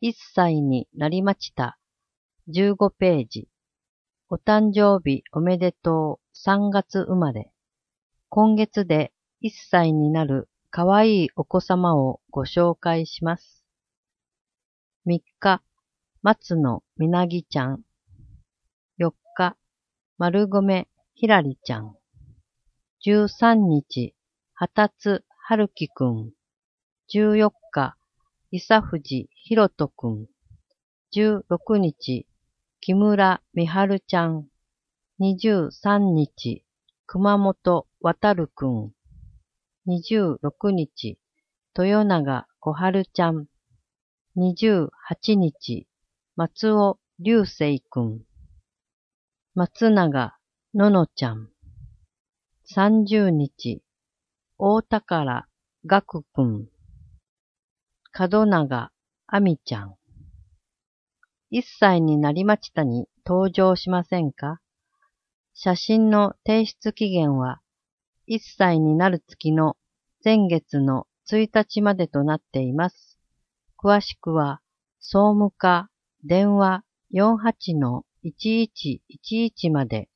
1歳になりました。15ページ。お誕生日おめでとう。3月生まれ。今月で1歳になるかわいいお子様をご紹介します。3日、松野みなぎちゃん。4日、丸込ひらりちゃん。13日、畑津春樹くん。14日、伊佐藤ひろとくん。16日、木村みはるちゃん。23日、熊本渡るくん。26日、豊永小春ちゃん。28日、松尾流星くん。松永ののちゃん。30日、大宝岳くん。門永あみちゃん。1歳になりましたに登場しませんか？写真の提出期限は1歳になる月の前月の1日までとなっています。詳しくは総務課電話48-1111まで